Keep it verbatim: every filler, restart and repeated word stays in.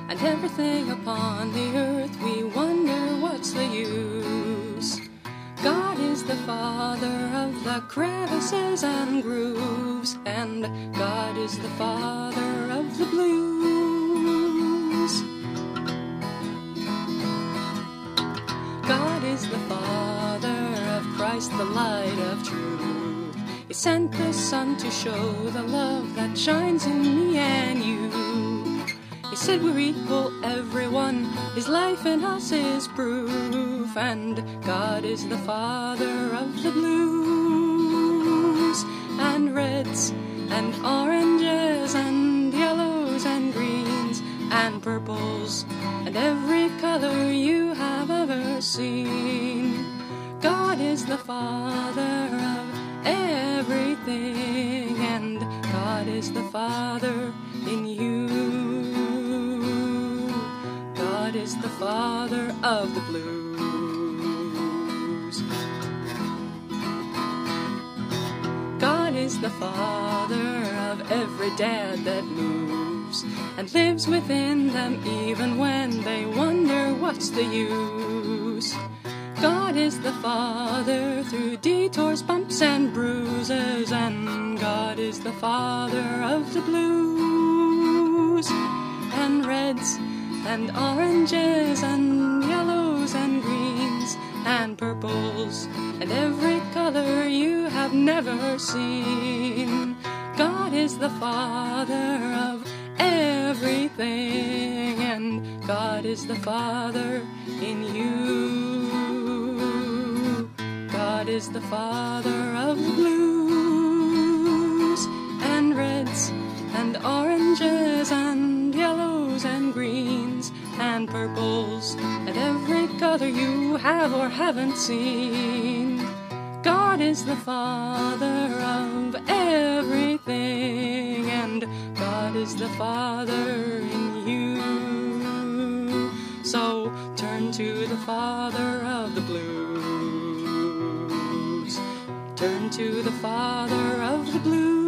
and everything upon the earth, we wonder what's the use. God is the father of the crevices and grooves, and God is the father of the blues. God is the father of Christ, the light of truth. He sent the Son to show the love that shines in me and you. He said we're equal, everyone, his life in us is proof, and God is the father of the blues, and reds, and oranges, and yellows, and greens, and purples, and every color you have ever seen. God is the father of everything, and God is the father in you. God is the father of the blues. God is the father of every dad that moves and lives within them even when they wonder what's the use. God is the father through detours, bumps, and bruises, and God is the father of the blues, and reds, and oranges, and yellows, and greens, and purples, and every color you have never seen. God is the father of everything, and God is the father in you. God is the father of the blues, and reds, and oranges, and yellows, and greens, and purples, and every color you have or haven't seen. God is the father of everything, and God is the father in you. So turn to the father of the blues. Turn to the father of the blues.